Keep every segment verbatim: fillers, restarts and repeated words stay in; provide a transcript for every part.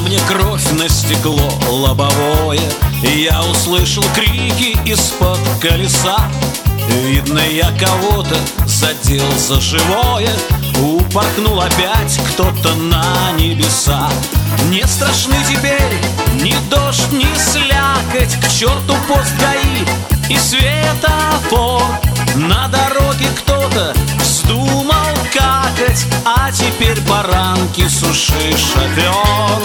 мне кровь на стекло лобовое, я услышал крики из-под колеса. Видно, я кого-то задел за живое, упорхнул опять кто-то на небеса. Не страшны теперь ни дождь, ни слякоть, к черту пост ГАИ и светофор. На дороге кто-то вздумал какать, а теперь баранки суши, шофер.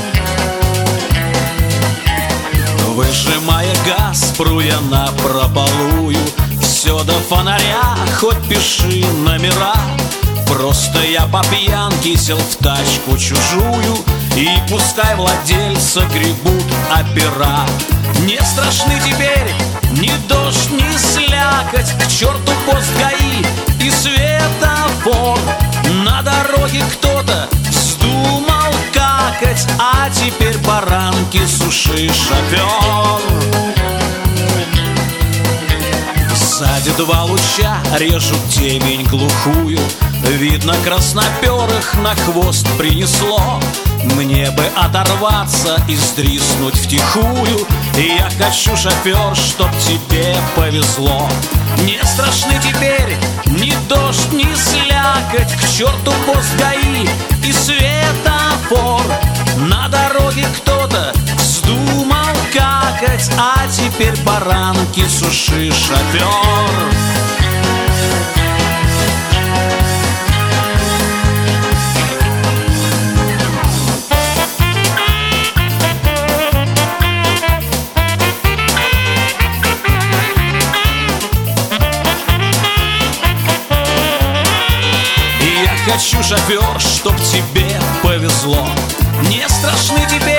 Выжимая газ, пру я напропалую, все до фонаря, хоть пиши номера. Просто я по пьянке сел в тачку чужую, и пускай владельца гребут опера. Не страшны теперь ни дождь, ни слякоть, к черту пост ГАИ и светофор. На дороге кто-то вздумал какать, а теперь баранки суши, шофер. Сзади два луча режут темень глухую, видно, красноперых на хвост принесло. Мне бы оторваться и сдриснуть втихую, и я хочу, шофер, чтоб тебе повезло. Не страшны теперь ни дождь, ни слякоть, к черту пост ГАИ и светофор. На дороге кто-то вздумал какать, а теперь баранки суши, шофер. Хочу, шофер, чтоб тебе повезло. Не страшны теперь